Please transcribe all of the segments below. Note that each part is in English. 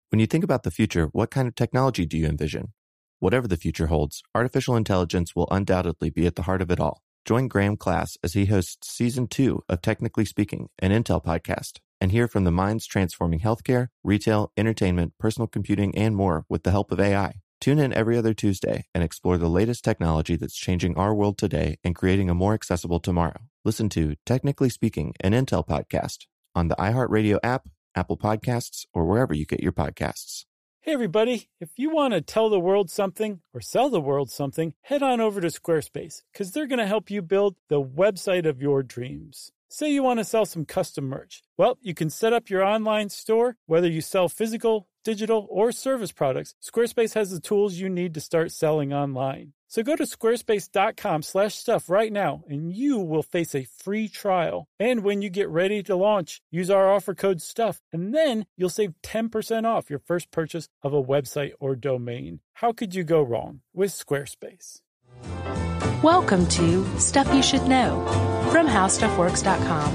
When you think about the future, what kind of technology do you envision? Whatever the future holds, artificial intelligence will undoubtedly be at the heart of it all. Join Graham Class as he hosts Season 2 of Technically Speaking, an Intel podcast, and hear from the minds transforming healthcare, retail, entertainment, personal computing, and more with the help of AI. Tune in every other Tuesday and explore the latest technology that's changing our world today and creating a more accessible tomorrow. Listen to Technically Speaking, an Intel podcast on the iHeartRadio app, Apple Podcasts, or wherever you get your podcasts. Hey, everybody. If you want to tell the world something or sell the world something, head on over to Squarespace, because they're going to help you build the website of your dreams. Say you want to sell some custom merch. Well, you can set up your online store, whether you sell physical, digital, or service products. Squarespace has the tools you need to start selling online. So go to squarespace.com/stuff right now, and you will face a free trial. And when you get ready to launch, use our offer code STUFF, and then you'll save 10% off your first purchase of a website or domain. How could you go wrong with Squarespace? Welcome to Stuff You Should Know from HowStuffWorks.com.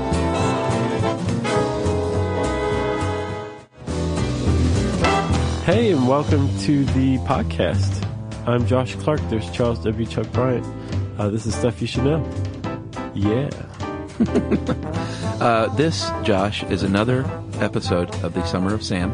Hey, and welcome to the podcast. I'm Josh Clark. There's Charles W. Chuck Bryant. This is Stuff You Should Know. Yeah. This, Josh, is another episode of the Summer of Sam.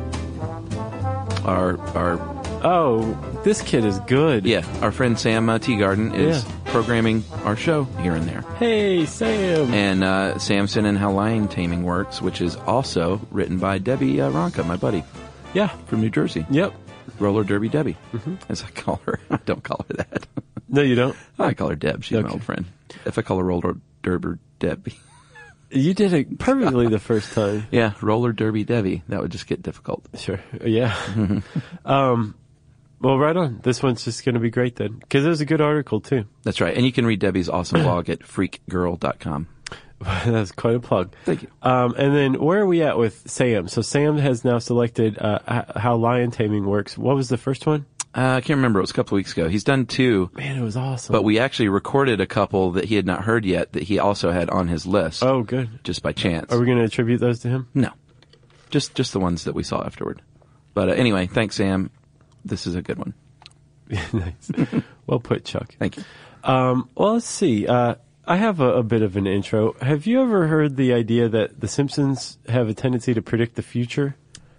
Oh, this kid is good. Yeah, our friend Sam Teagarden is programming our show here and there. Hey, Sam. And Sam sent in How Lion Taming Works, which is also written by Debbie Ronka, my buddy. Yeah. From New Jersey. Yep. Roller Derby Debbie, as I call her. I don't call her that. No, you don't? I call her Deb. She's my old friend. If I call her Roller Derby Debbie. You did it perfectly the first time. Yeah, Roller Derby Debbie. That would just get difficult. Sure. Yeah. Well, right on. This one's just going to be great then. Because it was a good article, too. That's right. And you can read Debbie's awesome blog at freakgirl.com. That's quite a plug. Thank you. And then where are we at with Sam? So Sam has now selected How Lion Taming Works. What was the first one? I can't remember. It was a couple of weeks ago. He's done 2. Man, it was awesome. But we actually recorded a couple that he had not heard yet that he also had on his list. Oh, good. Just by chance. Are we going to attribute those to him? No. Just the ones that we saw afterward. But anyway, thanks, Sam. This is a good one. Nice. Well put, Chuck. Thank you. Well, let's see. I have a bit of an intro. Have you ever heard the idea that The Simpsons have a tendency to predict the future?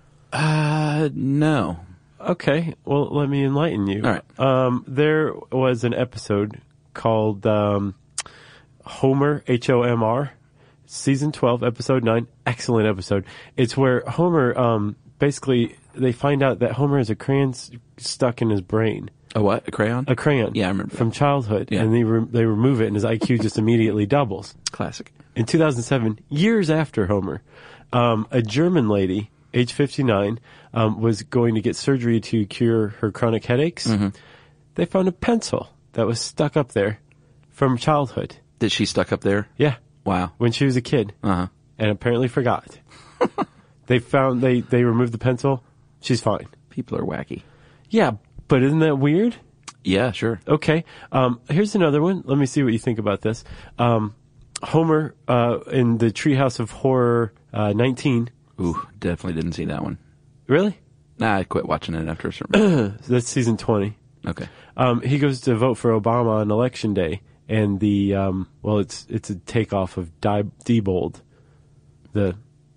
No. Okay. Well, let me enlighten you. All right. There was an episode called Homer, H-O-M-R, Season 12, Episode 9. Excellent episode. It's where Homer, basically, they find out that Homer has a crayon stuck in his brain. A what? A crayon? A crayon. Yeah, I remember. From childhood. Yeah. And they remove it, and his IQ just immediately doubles. Classic. In 2007, years after Homer, a German lady, age 59, was going to get surgery to cure her chronic headaches. Mm-hmm. They found a pencil that was stuck up there from childhood. Did she stuck up there? Yeah. Wow. When she was a kid. Uh-huh. And apparently forgot. They removed the pencil. She's fine. People are wacky. Yeah, but isn't that weird? Yeah, sure. Okay. Here's another one. Let me see what you think about this. Homer in the Treehouse of Horror 19. Ooh, definitely didn't see that one. Really? Nah, I quit watching it after a certain point. That's season 20. Okay. He goes to vote for Obama on election day, and the it's a takeoff of Diebold, the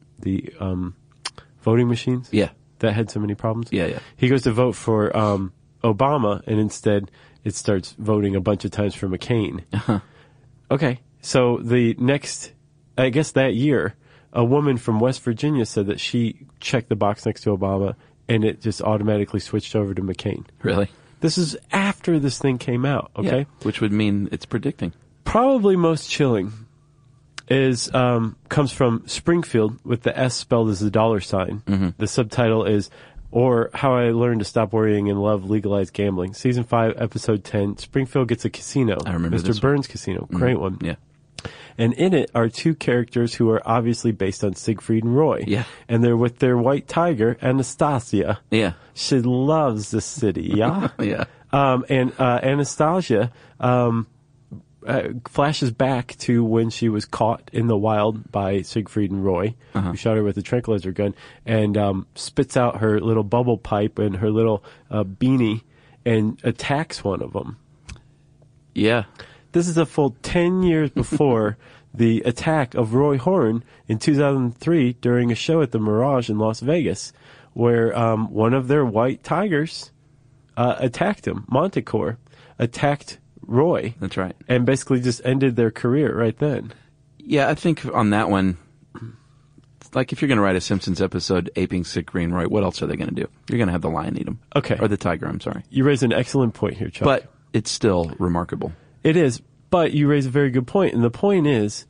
voting machines. Yeah. That had so many problems. Yeah. He goes to vote for Obama, and instead it starts voting a bunch of times for McCain. Uh-huh. Okay, so the next, I guess that year, a woman from West Virginia said that she checked the box next to Obama, and it just automatically switched over to McCain. Really? This is after this thing came out, okay? Yeah, which would mean it's predicting. Probably most chilling is comes from Springfield with the S spelled as the $. Mm-hmm. The subtitle is or How I Learned to Stop Worrying and Love Legalized Gambling. Season 5, Episode 10. Springfield gets a casino. I remember Mr. Burns Casino. Great one. Yeah. And in it are 2 characters who are obviously based on Siegfried and Roy. Yeah. And they're with their white tiger, Anastasia. Yeah. She loves the city, yeah? Yeah. And Anastasia flashes back to when she was caught in the wild by Siegfried and Roy, who shot her with a tranquilizer gun, and spits out her little bubble pipe and her little beanie and attacks one of them. Yeah. This is a full 10 years before the attack of Roy Horn in 2003 during a show at the Mirage in Las Vegas, where one of their white tigers attacked him. Manticore attacked Roy. That's right. And basically just ended their career right then. Yeah, I think on that one, like if you're going to write a Simpsons episode aping Siegfried and Roy, what else are they going to do? You're going to have the lion eat them. Okay. Or the tiger, I'm sorry. You raise an excellent point here, Chuck. But it's still remarkable. It is, but you raise a very good point. And the point is,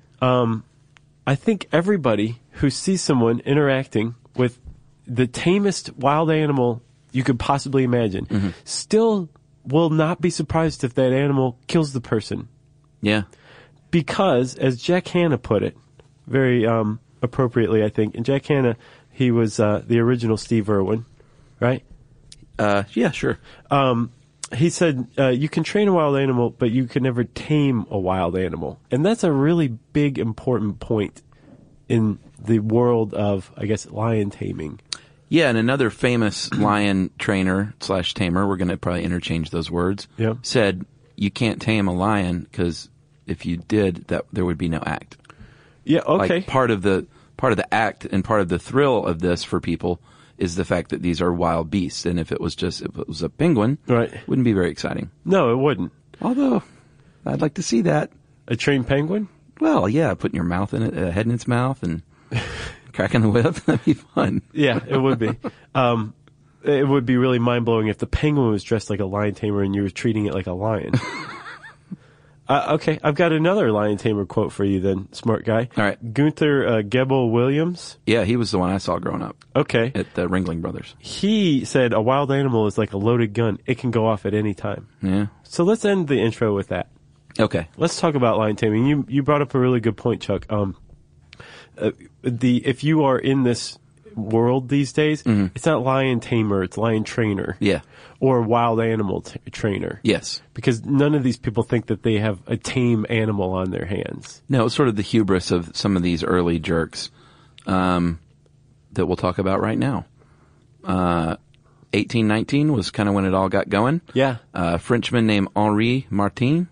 I think everybody who sees someone interacting with the tamest wild animal you could possibly imagine still will not be surprised if that animal kills the person. Yeah. Because, as Jack Hanna put it, very appropriately, I think, and Jack Hanna, he was the original Steve Irwin, right? Yeah, sure. He said, you can train a wild animal, but you can never tame a wild animal. And that's a really big, important point in the world of, I guess, lion taming. Yeah, and another famous lion trainer / tamer, we're going to probably interchange those words, said you can't tame a lion because if you did, that there would be no act. Yeah, okay. Like part of the act and part of the thrill of this for people is the fact that these are wild beasts, and if it was a penguin, right, it wouldn't be very exciting. No, it wouldn't. Although, I'd like to see that. A trained penguin? Well, yeah, putting your mouth in it, head in its mouth, and cracking the whip. That'd be fun. Yeah, it would be. It would be really mind-blowing if the penguin was dressed like a lion tamer and you were treating it like a lion. Okay, I've got another lion tamer quote for you then, smart guy. All right. Gunther Gebel-Williams. Yeah, he was the one I saw growing up. Okay. At the Ringling Brothers. He said a wild animal is like a loaded gun. It can go off at any time. Yeah. So let's end the intro with that. Okay. Let's talk about lion taming. You brought up a really good point, Chuck. If you are in this world these days, it's not lion tamer, it's lion trainer. Yeah. Or wild animal trainer. Yes. Because none of these people think that they have a tame animal on their hands. No, it's sort of the hubris of some of these early jerks that we'll talk about right now. 1819 was kind of when it all got going. Yeah. A Frenchman named Henri Martin.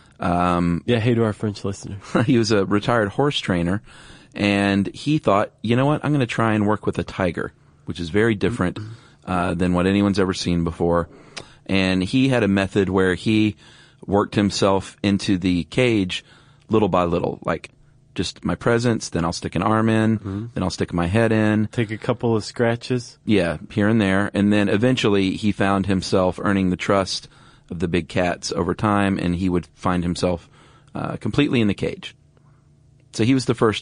Hey to our French listeners. He was a retired horse trainer, and he thought, you know what, I'm going to try and work with a tiger, which is very different than what anyone's ever seen before. And he had a method where he worked himself into the cage little by little, like just my presence, then I'll stick an arm in, then I'll stick my head in. Take a couple of scratches. Yeah, here and there. And then eventually he found himself earning the trust of the big cats over time, and he would find himself completely in the cage. So he was the first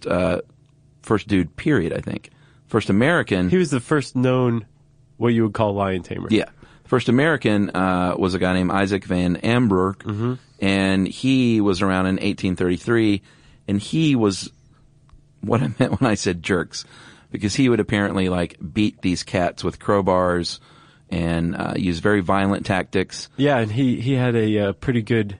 dude, period, I think. First American. He was the first known, what you would call lion tamer. Yeah. First American was a guy named Isaac Van Amberg, and he was around in 1833, and he was what I meant when I said jerks, because he would apparently like beat these cats with crowbars and use very violent tactics. Yeah, and he had a pretty good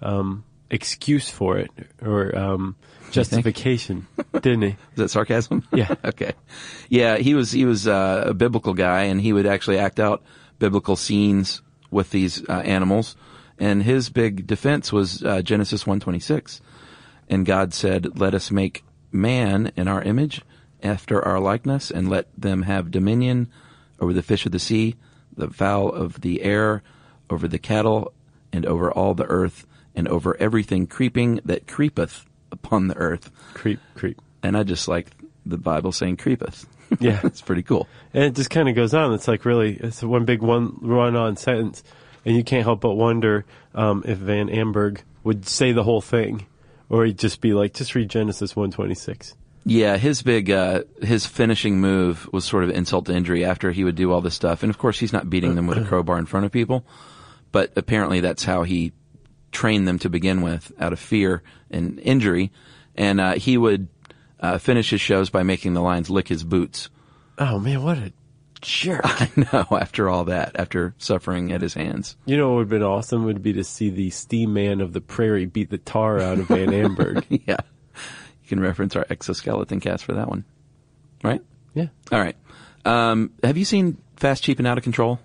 excuse for it, or justification, didn't he? Is that sarcasm? Yeah. Okay. Yeah, he was a biblical guy, and he would actually act out biblical scenes with these animals. And his big defense was Genesis 1:26. And God said, "Let us make man in our image, after our likeness, and let them have dominion over the fish of the sea, the fowl of the air, over the cattle, and over all the earth, and over everything creeping that creepeth upon the earth." Creep. And I just like the Bible saying creepeth. Yeah. It's pretty cool. And it just kind of goes on. It's like really, it's one big run-on sentence. And you can't help but wonder if Van Amberg would say the whole thing, or he'd just be like, just read Genesis 1:26. Yeah, his big, his finishing move was sort of insult to injury after he would do all this stuff. And of course, he's not beating them with a crowbar in front of people, but apparently that's how he trained them to begin with, out of fear and injury. And he would finish his shows by making the lions lick his boots. Oh man, what a jerk. I know, after all that, after suffering at his hands. You know what would have been awesome would be to see the Steam Man of the Prairie beat the tar out of Van Amberg. Yeah. You can reference our exoskeleton cast for that one. Right? Yeah. All right. Have you seen Fast, Cheap, and Out of Control?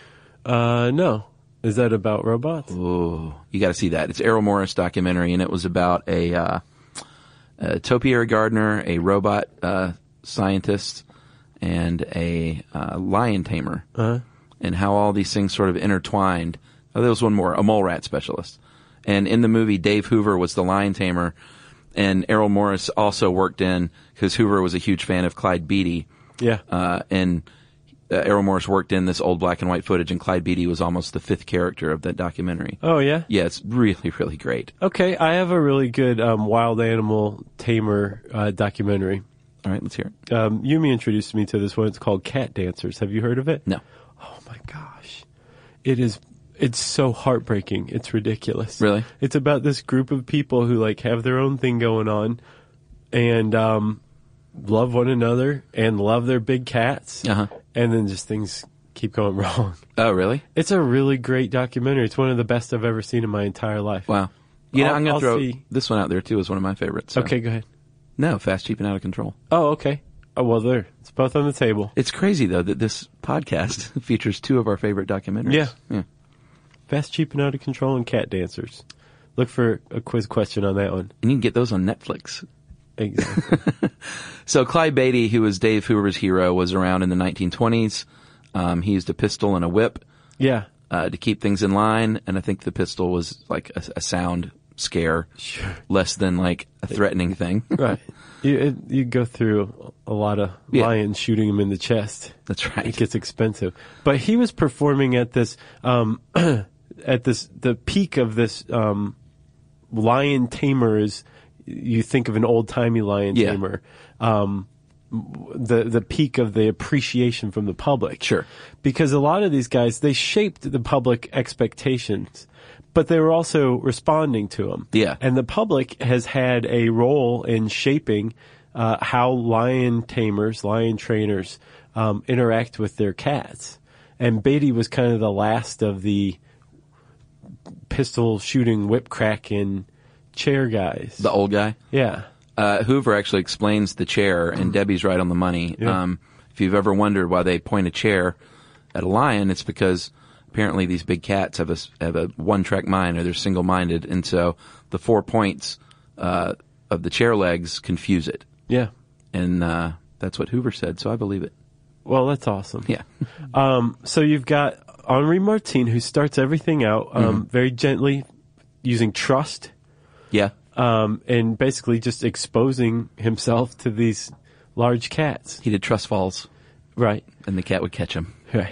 No. Is that about robots? Oh, you got to see that. It's Errol Morris documentary, and it was about a topiary gardener, a robot scientist, and a lion tamer, and how all these things sort of intertwined. Oh, there was one more, a mole rat specialist. And in the movie, Dave Hoover was the lion tamer, and Errol Morris also worked in, because Hoover was a huge fan of Clyde Beatty. Yeah. And Errol Morris worked in this old black and white footage, and Clyde Beatty was almost the fifth character of that documentary. Oh, yeah? Yeah, it's really, really great. Okay, I have a really good wild animal tamer documentary. All right, let's hear it. Yumi introduced me to this one. It's called Cat Dancers. Have you heard of it? No. Oh, my gosh. It's so heartbreaking. It's ridiculous. Really? It's about this group of people who, like, have their own thing going on and love one another and love their big cats. Uh-huh. And then just things keep going wrong. Oh, really? It's a really great documentary. It's one of the best I've ever seen in my entire life. Wow. You know, I'm going to throw see. this one out there, too, as one of my favorites. So. Okay, go ahead. No, Fast, Cheap, and Out of Control. Oh, okay. Oh, well, there. It's both on the table. It's crazy, though, that this podcast features two of our favorite documentaries. Yeah. Fast, Cheap, and Out of Control and Cat Dancers. Look for a quiz question on that one. And you can get those on Netflix. Exactly. So Clyde Beatty, who was Dave Hoover's hero, was around in the 1920s. He used a pistol and a whip Yeah. to keep things in line, and I think the pistol was like a sound scare, Sure. less than like a threatening thing. Right. You go through a lot of lions shooting him in the chest. That's right. It gets expensive. But he was performing at this, the peak of this, lion tamer is, you think of an old-timey lion tamer. The peak of the appreciation from the public. Sure. Because a lot of these guys, they shaped the public expectations, but they were also responding to them. Yeah. And the public has had a role in shaping how lion tamers, lion trainers interact with their cats. And Beatty was kind of the last of the pistol shooting, whip cracking chair guys. The old guy? Yeah. Hoover actually explains the chair, and Debbie's right on the money. Yeah. If you've ever wondered why they point a chair at a lion, it's because apparently these big cats have a one-track mind, or they're single-minded, and so the 4 points of the chair legs confuse it. Yeah. And that's what Hoover said, so I believe it. Well, that's awesome. Yeah. So you've got Henri Martin, who starts everything out very gently, using trust. Yeah. And basically just exposing himself to these large cats. He did trust falls, Right. and the cat would catch him. Right.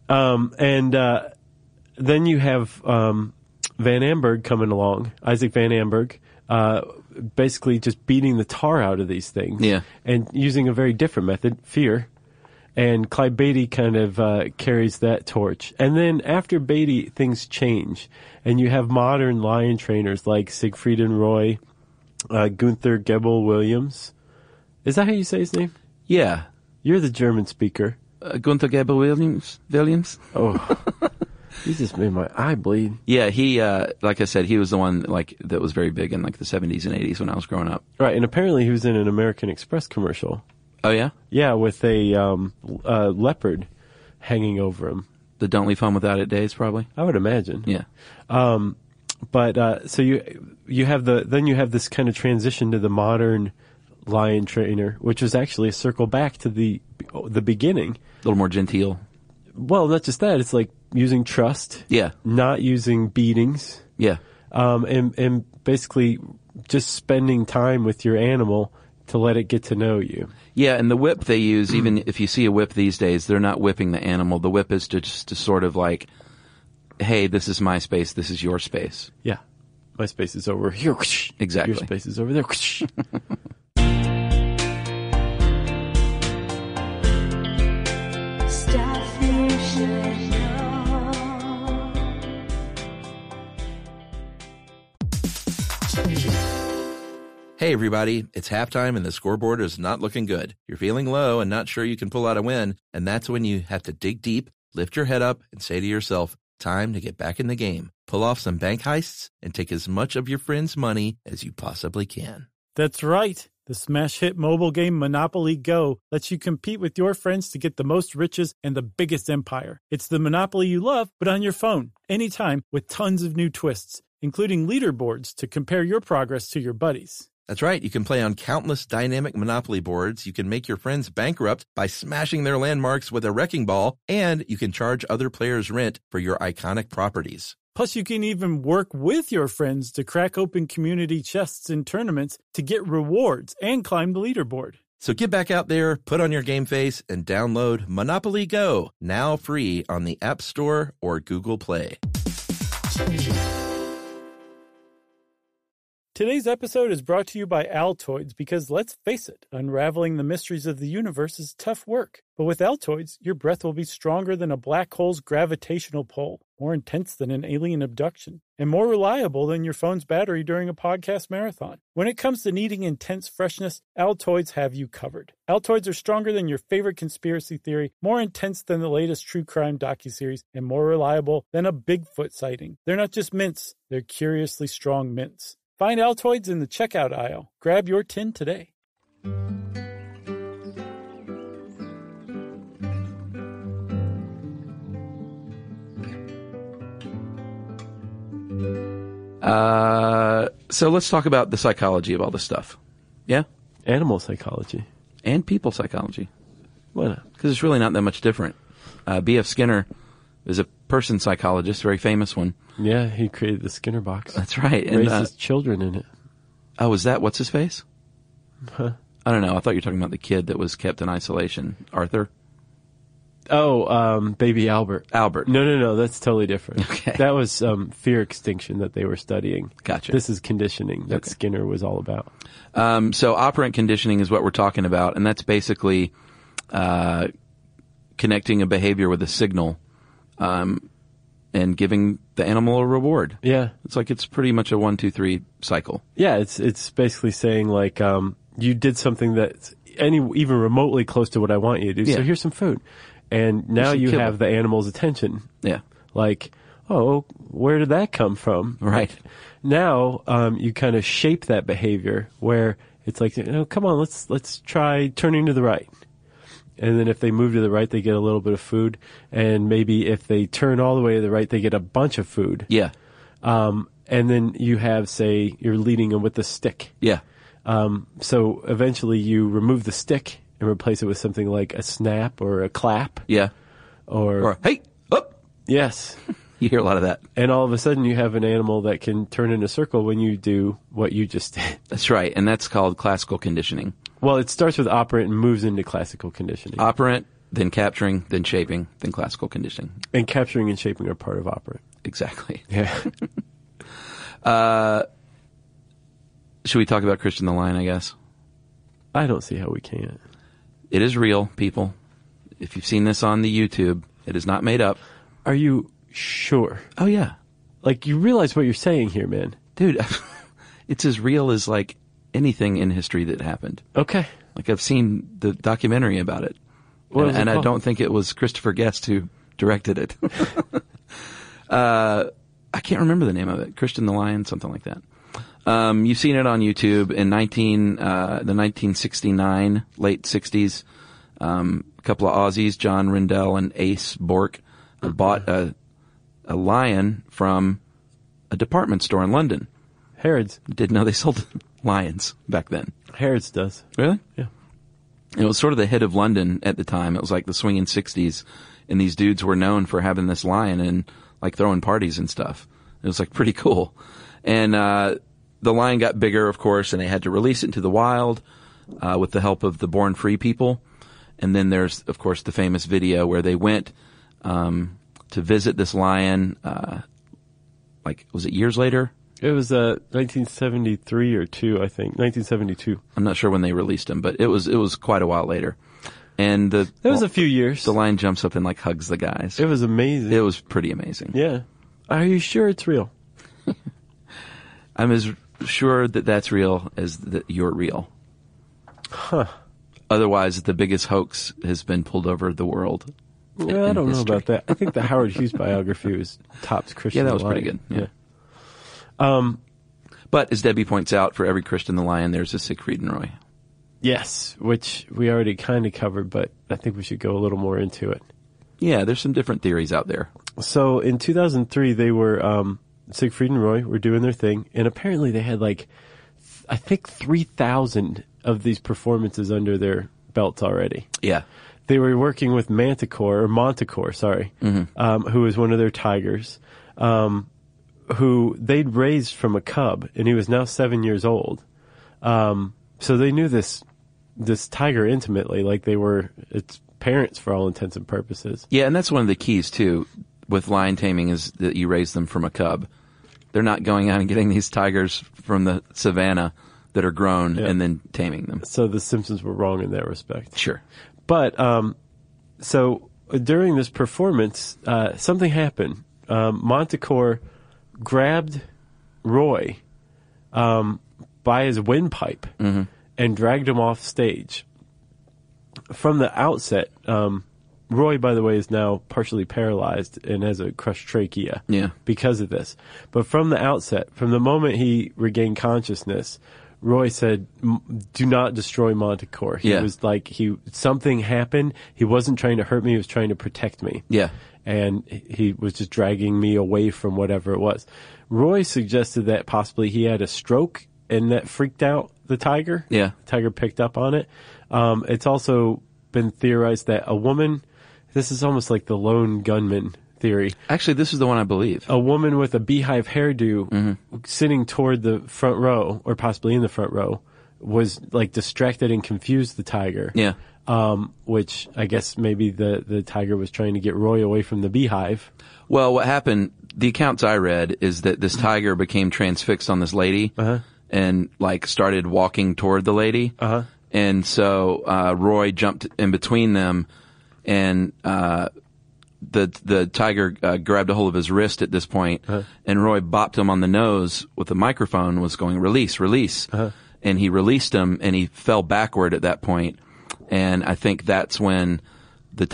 Yeah. Then you have Van Amberg coming along, Isaac Van Amberg, basically just beating the tar out of these things. Yeah. And using a very different method, fear. And Clyde Beatty kind of carries that torch. And then after Beatty, things change. And you have modern lion trainers like Siegfried and Roy, Gunther Gebel-Williams. Is that how you say his name? Yeah. You're the German speaker. Gunther Gebel-Williams? Oh, you just made my eye bleed. Yeah, he, like I said, he was the one that was very big in like the 70s and 80s when I was growing up. Right, and apparently he was in an American Express commercial. Oh, yeah? Yeah, with a leopard hanging over him. The Don't Leave Home Without It days, probably? I would imagine. Yeah. But so you have this kind of transition to the modern lion trainer, which was actually a circle back to the beginning. A little more genteel. Well, not just that. It's like using trust. Yeah. Not using beatings. Yeah. And basically just spending time with your animal to let it get to know you. Yeah, and the whip they use, even if you see a whip these days, they're not whipping the animal. The whip is just to sort of like, hey, this is my space, this is your space. Yeah. My space is over here. Exactly. Your space is over there. Stuff you should know. Hey everybody, it's halftime and the scoreboard is not looking good. You're feeling low and not sure you can pull out a win, and that's when you have to dig deep, lift your head up, and say to yourself, time to get back in the game. Pull off some bank heists and take as much of your friends' money as you possibly can. That's right. The smash hit mobile game Monopoly Go lets you compete with your friends to get the most riches and the biggest empire. It's the Monopoly you love, but on your phone, anytime, with tons of new twists, including leaderboards to compare your progress to your buddies. That's right. You can play on countless dynamic Monopoly boards. You can make your friends bankrupt by smashing their landmarks with a wrecking ball, and you can charge other players rent for your iconic properties. Plus, you can even work with your friends to crack open community chests in tournaments to get rewards and climb the leaderboard. So get back out there, put on your game face, and download Monopoly Go, now free on the App Store or Google Play. Today's episode is brought to you by Altoids because, let's face it, unraveling the mysteries of the universe is tough work. But with Altoids, your breath will be stronger than a black hole's gravitational pull, more intense than an alien abduction, and more reliable than your phone's battery during a podcast marathon. When it comes to needing intense freshness, Altoids have you covered. Altoids are stronger than your favorite conspiracy theory, more intense than the latest true crime docuseries, and more reliable than a Bigfoot sighting. They're not just mints, they're curiously strong mints. Find Altoids in the checkout aisle. Grab your tin today. So let's talk about the psychology of all this stuff. Yeah? Animal psychology. And people psychology. Why not? Because it's really not that much different. B.F. Skinner is a person psychologist, very famous one. Yeah, he created the Skinner box. That's right. And, raised his children in it. Oh, is that what's his face? Huh? I don't know. I thought you were talking about the kid that was kept in isolation. Arthur? Oh, baby Albert. Albert. No, that's totally different. Okay. That was fear extinction that they were studying. Gotcha. This is conditioning that Okay. Skinner was all about. So operant conditioning is what we're talking about, and that's basically connecting a behavior with a signal and giving the animal a reward. Yeah. It's pretty much a 1, 2, 3 cycle. Yeah, it's basically saying like you did something that's even remotely close to what I want you to do. Yeah. So here's some food. And now some you kibble. have the animal's attention. Yeah. Like, oh, where did that come from? Right. Now you kind of shape that behavior where it's like, come on, let's try turning to the right. And then if they move to the right, they get a little bit of food. And maybe if they turn all the way to the right, they get a bunch of food. Yeah. And then you have, say, you're leading them with the stick. Yeah. So eventually you remove the stick and replace it with something like a snap or a clap. Yeah. Or hey, up. Yes. You hear a lot of that. And all of a sudden you have an animal that can turn in a circle when you do what you just did. That's right. And that's called classical conditioning. Well, it starts with operant and moves into classical conditioning. Operant, then capturing, then shaping, then classical conditioning. And capturing and shaping are part of operant. Exactly. Yeah. Should we talk about Christian the Lion, I guess? I don't see how we can't. It is real, people. If you've seen this on the YouTube, it is not made up. Are you sure? Oh, yeah. Like, you realize what you're saying here, man. Dude, it's as real as, like, anything in history that happened. Okay. Like, I've seen the documentary about it. What was it and I called? don't think it was Christopher Guest who directed it. I can't remember the name of it. Christian the Lion, something like that. You've seen it on YouTube in the 1969, late 60s. A couple of Aussies, John Rindell and Ace Bork, bought a lion from a department store in London. Harrods. Didn't know they sold lions back then. Harrods does. Really? Yeah. It was sort of the hit of London at the time. It was like the swinging 60s, and these dudes were known for having this lion and like throwing parties and stuff. It was like pretty cool. And the lion got bigger, of course, and they had to release it into the wild with the help of the Born Free people. And then there's, of course, the famous video where they went to visit this lion, was it years later? It was 1973 or 2, I think. 1972. I'm not sure when they released him, but it was quite a while later. And It was a few years. the lion jumps up and like hugs the guys. It was amazing. It was pretty amazing. Yeah. Are you sure it's real? I'm as sure that that's real as that you're real. Huh. Otherwise, the biggest hoax has been pulled over the world. Yeah, I don't know about that. I think the Howard Hughes biography was tops Christian. Yeah, that was the pretty Lion. good. Yeah. But as Debbie points out, for every Christian the Lion, there's a Siegfried and Roy. Yes, which we already kind of covered, but I think we should go a little more into it. Yeah, there's some different theories out there. So in 2003, they were, Siegfried and Roy were doing their thing, and apparently they had I think 3,000 of these performances under their belts already. Yeah. They were working with Manticore, who was one of their tigers, who they'd raised from a cub, and he was now 7 years old. So they knew this tiger intimately, like they were its parents for all intents and purposes. Yeah, and that's one of the keys, too, with lion taming is that you raise them from a cub. They're not going out and getting these tigers from the savannah that are grown and then taming them. So the Simpsons were wrong in that respect. Sure. But, so during this performance, something happened. Manticore grabbed Roy, by his windpipe and dragged him off stage. From the outset, Roy, by the way, is now partially paralyzed and has a crushed trachea because of this. But from the outset, from the moment he regained consciousness, Roy said, do not destroy Manticore. He was like, something happened. He wasn't trying to hurt me. He was trying to protect me. Yeah. And he was just dragging me away from whatever it was. Roy suggested that possibly he had a stroke and that freaked out the tiger. Yeah. The tiger picked up on it. It's also been theorized that a woman, this is almost like the lone gunman theory. Actually, this is the one I believe. A woman with a beehive hairdo sitting toward the front row, or possibly in the front row, was like distracted and confused the tiger. Yeah. Which I guess maybe the tiger was trying to get Roy away from the beehive. Well, what happened, the accounts I read, is that this tiger became transfixed on this lady and started walking toward the lady. And so Roy jumped in between them, and the tiger grabbed a hold of his wrist at this point, and Roy bopped him on the nose with the microphone, was going, release, release. And he released him, and he fell backward at that point. And I think that's when the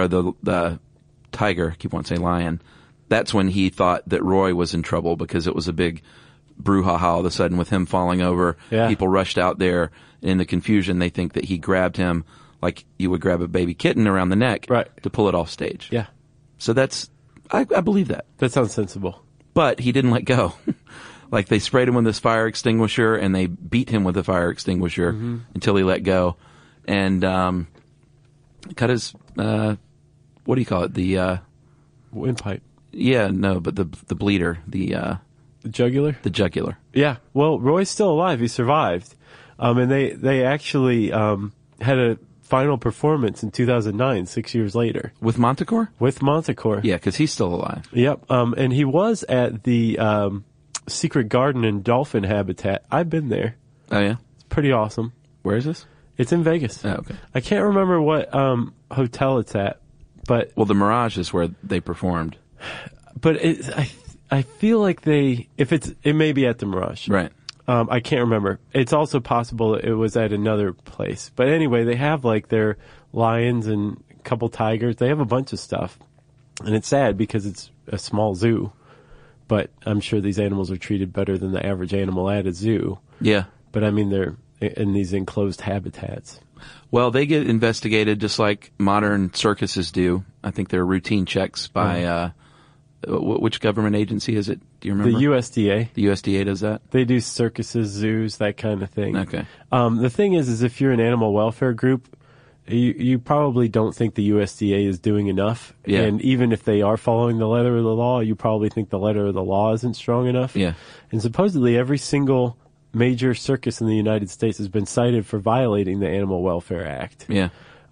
tiger, I keep wanting to say lion, that's when he thought that Roy was in trouble, because it was a big brouhaha all of a sudden with him falling over. Yeah. People rushed out there. In the confusion, they think that he grabbed him like you would grab a baby kitten around the neck to pull it off stage. Yeah. So I believe that. That sounds sensible. But he didn't let go. Like they sprayed him with this fire extinguisher and they beat him with a fire extinguisher until he let go. And cut his, what do you call it? The windpipe. Yeah, no, but the bleeder, the jugular? The jugular. Yeah. Well, Roy's still alive. He survived. And they actually had a final performance in 2009, 6 years later. With Manticore? With Manticore. Yeah, because he's still alive. Yep. And he was at the Secret Garden and Dolphin Habitat. I've been there. Oh, yeah? It's pretty awesome. Where is this? It's in Vegas. Oh, okay. I can't remember what hotel it's at, but... Well, the Mirage is where they performed. But I feel like it may be at the Mirage. Right. I can't remember. It's also possible that it was at another place. But anyway, they have like their lions and a couple tigers. They have a bunch of stuff. And it's sad because it's a small zoo. But I'm sure these animals are treated better than the average animal at a zoo. Yeah. But I mean, they're in these enclosed habitats. Well, they get investigated just like modern circuses do. I think there are routine checks by, which government agency is it? Do you remember? The USDA. The USDA does that? They do circuses, zoos, that kind of thing. Okay. The thing is if you're an animal welfare group, you probably don't think the USDA is doing enough. Yeah. And even if they are following the letter of the law, you probably think the letter of the law isn't strong enough. Yeah. And supposedly every single major circus in the United States has been cited for violating the Animal Welfare Act. Yeah.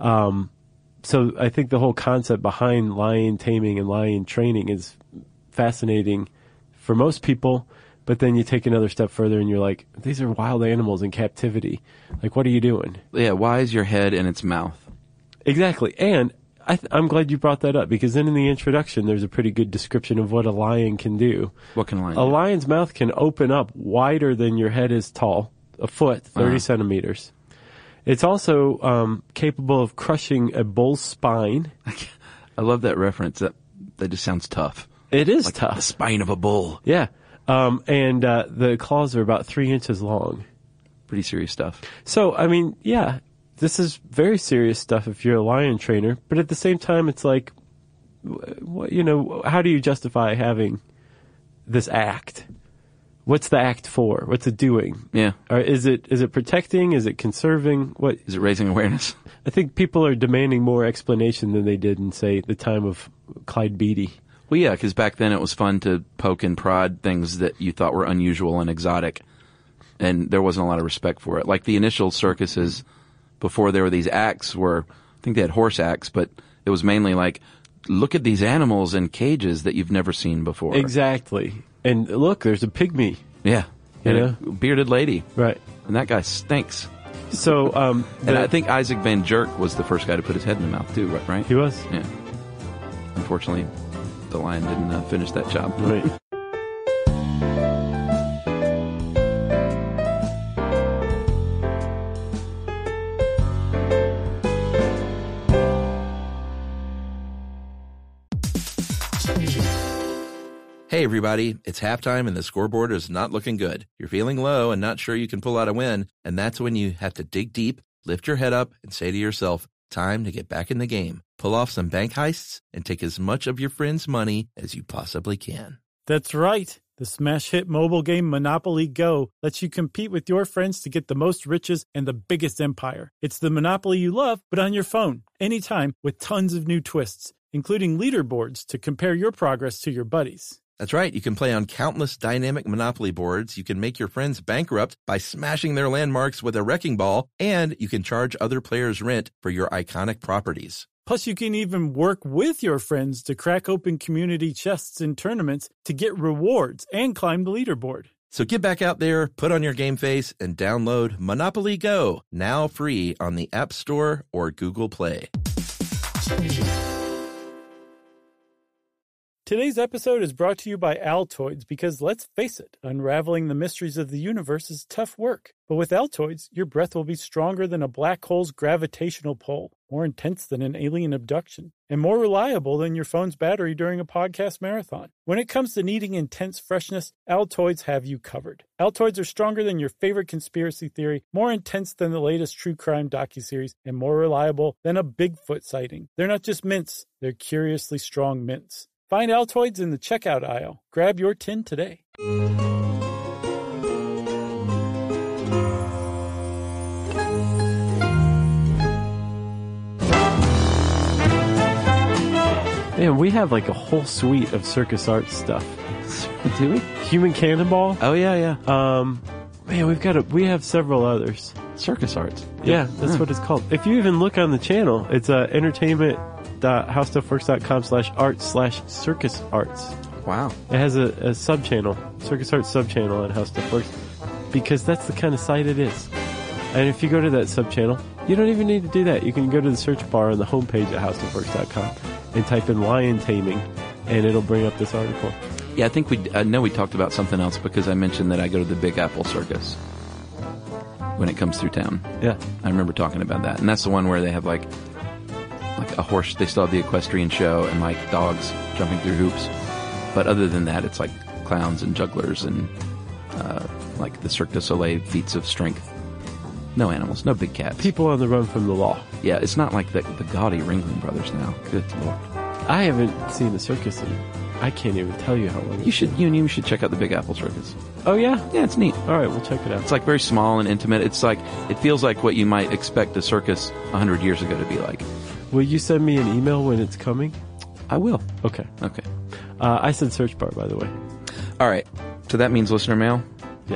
So I think the whole concept behind lion taming and lion training is fascinating for most people, but then you take another step further and you're like, these are wild animals in captivity. Like, what are you doing? Yeah, why is your head in its mouth? Exactly. And I'm glad you brought that up, because then in the introduction, there's a pretty good description of what a lion can do. What can a lion A do? lion's mouth can open up wider than your head is tall, a foot, 30 centimeters. It's also capable of crushing a bull's spine. I love that reference. That just sounds tough. It is Like tough. the spine of a bull. Yeah. And the claws are about 3 inches long. Pretty serious stuff. So, I mean, yeah, this is very serious stuff if you're a lion trainer. But at the same time, it's like, how do you justify having this act? What's the act for? What's it doing? Yeah. Or is it protecting? Is it conserving? What? Is it raising awareness? I think people are demanding more explanation than they did in, say, the time of Clyde Beatty. Well, yeah, because back then it was fun to poke and prod things that you thought were unusual and exotic, and there wasn't a lot of respect for it. Like the initial circuses, before there were these acts, I think they had horse acts, but it was mainly like, look at these animals in cages that you've never seen before. Exactly. And look, there's a pygmy. Yeah. You And know? a bearded lady. Right. And that guy stinks. So, And I think Isaac Van Jerk was the first guy to put his head in the mouth too, right? he was. Yeah. Unfortunately, the lion didn't finish that job. Right. Hey everybody, it's halftime and the scoreboard is not looking good. You're feeling low and not sure you can pull out a win, and that's when you have to dig deep, lift your head up, and say to yourself, time to get back in the game. Pull off some bank heists and take as much of your friends' money as you possibly can. That's right. The smash hit mobile game Monopoly Go lets you compete with your friends to get the most riches and the biggest empire. It's the Monopoly you love, but on your phone, anytime, with tons of new twists, including leaderboards to compare your progress to your buddies. That's right. You can play on countless dynamic Monopoly boards. You can make your friends bankrupt by smashing their landmarks with a wrecking ball, and you can charge other players rent for your iconic properties. Plus, you can even work with your friends to crack open community chests in tournaments to get rewards and climb the leaderboard. So get back out there, put on your game face, and download Monopoly Go, now free on the App Store or Google Play. Today's episode is brought to you by Altoids because, let's face it, unraveling the mysteries of the universe is tough work. But with Altoids, your breath will be stronger than a black hole's gravitational pull, more intense than an alien abduction, and more reliable than your phone's battery during a podcast marathon. When it comes to needing intense freshness, Altoids have you covered. Altoids are stronger than your favorite conspiracy theory, more intense than the latest true crime docuseries, and more reliable than a Bigfoot sighting. They're not just mints, they're curiously strong mints. Find Altoids in the checkout aisle. Grab your tin today. Man, we have like a whole suite of Circus Arts stuff. Do we? Human Cannonball. Oh, yeah. Man, we have several others. Circus Arts. Yeah, that's what it's called. If you even look on the channel, it's entertainment.howstuffworks.com/art/circus arts. Wow. It has a sub-channel, Circus Arts sub-channel at How Stuff Works, because that's the kind of site it is. And if you go to that sub-channel, you don't even need to do that. You can go to the search bar on the homepage at howstuffworks.com and type in lion taming, and it'll bring up this article. Yeah, I think I know we talked about something else because I mentioned that I go to the Big Apple Circus when it comes through town. Yeah. I remember talking about that. And that's the one where they have like a horse. They still have the equestrian show and like dogs jumping through hoops. But other than that, it's like clowns and jugglers and like the Cirque du Soleil feats of strength. No animals, no big cats. People on the run from the law. Yeah, it's not like the gaudy Ringling Brothers now. Good Lord. I haven't seen the circus in, I can't even tell you how long. You should check out the Big Apple Circus. Oh yeah? Yeah, it's neat. All right, we'll check it out. It's like very small and intimate. It feels like what you might expect a circus 100 years ago to be like. Will you send me an email when it's coming? I will. Okay. Okay. I said search bar, by the way. All right. So that means listener mail. Yeah.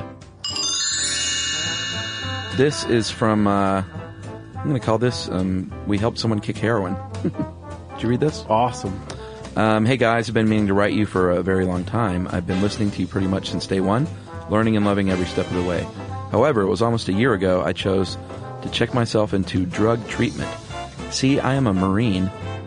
This is from, I'm going to call this, we helped someone kick heroin. Did you read this? Awesome. Hey guys, I've been meaning to write you for a very long time. I've been listening to you pretty much since day one, learning and loving every step of the way. However, it was almost a year ago I chose to check myself into drug treatment. See, I am a Marine,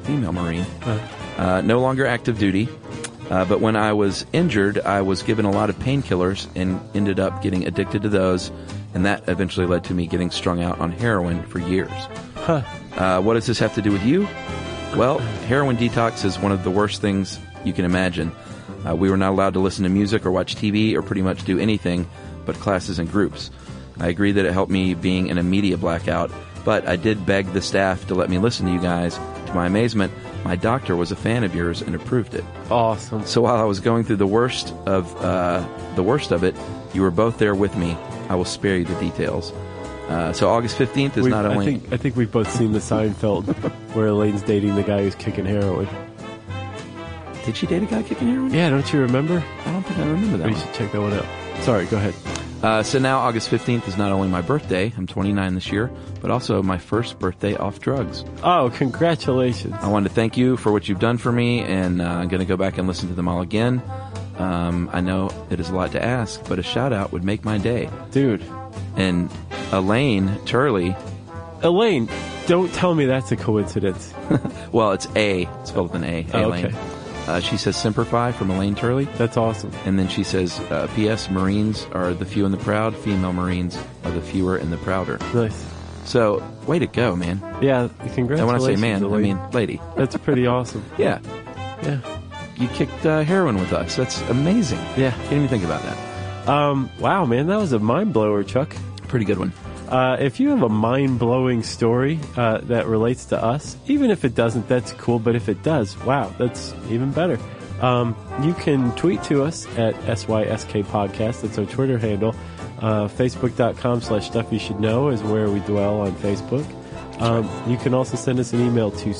female Marine. No longer active duty. But when I was injured, I was given a lot of painkillers and ended up getting addicted to those. And that eventually led to me getting strung out on heroin for years. What does this have to do with you? Well, heroin detox is one of the worst things you can imagine. We were not allowed to listen to music or watch TV or pretty much do anything but classes and groups. I agree that it helped me being in a media blackout, but I did beg the staff to let me listen to you guys. To my amazement, my doctor was a fan of yours and approved it. Awesome. So while I was going through the worst of it, you were both there with me. I will spare you the details. So August 15th is not only... I think we've both seen the Seinfeld where Elaine's dating the guy who's kicking heroin. Did she date a guy kicking heroin? Yeah, don't you remember? I don't think I remember that We one. should check that one out. Sorry, go ahead. So now August 15th is not only my birthday, I'm 29 this year, but also my first birthday off drugs. Oh, congratulations. I wanted to thank you for what you've done for me, and I'm going to go back and listen to them all again. I know it is a lot to ask, but a shout-out would make my day. Dude. And Elaine Turley... Elaine, don't tell me that's a coincidence. Well, it's A. It's spelled with an A. Oh, Elaine. okay. She says Semper Fi from Elaine Turley. That's awesome. And then she says, P.S. Marines are the few and the proud. Female Marines are the fewer and the prouder. Nice. So, way to go, man. Yeah, congratulations. And when I say man, Elaine. I mean lady. That's pretty awesome. Yeah. Yeah. You kicked heroin with us. That's amazing. Yeah. Can't even think about that. Wow, man, that was a mind blower, Chuck. Pretty good one. If you have a mind-blowing story that relates to us, even if it doesn't, that's cool. But if it does, wow, that's even better. You can tweet to us at SYSK Podcast. That's our Twitter handle. Facebook.com/StuffYouShouldKnow is where we dwell on Facebook. You can also send us an email to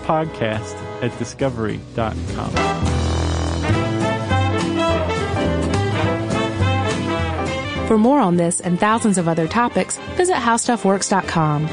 stuffpodcast@discovery.com. For more on this and thousands of other topics, visit howstuffworks.com.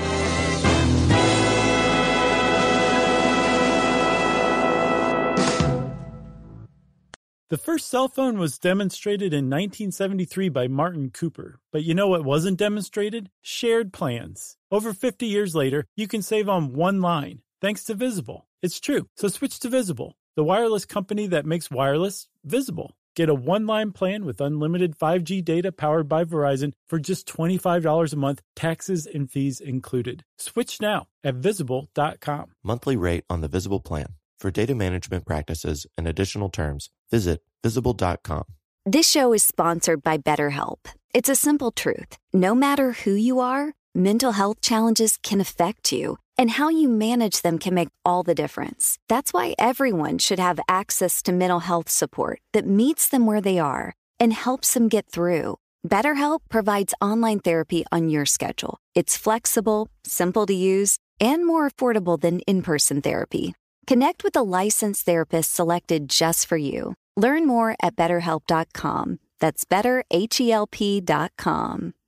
The first cell phone was demonstrated in 1973 by Martin Cooper. But you know what wasn't demonstrated? Shared plans. Over 50 years later, you can save on one line, thanks to Visible. It's true. So switch to Visible, the wireless company that makes wireless visible. Get a one-line plan with unlimited 5G data powered by Verizon for just $25 a month, taxes and fees included. Switch now at Visible.com. Monthly rate on the Visible plan. For data management practices and additional terms, visit Visible.com. This show is sponsored by BetterHelp. It's a simple truth. No matter who you are, mental health challenges can affect you, and how you manage them can make all the difference. That's why everyone should have access to mental health support that meets them where they are and helps them get through. BetterHelp provides online therapy on your schedule. It's flexible, simple to use, and more affordable than in-person therapy. Connect with a licensed therapist selected just for you. Learn more at BetterHelp.com. That's BetterHelp.com.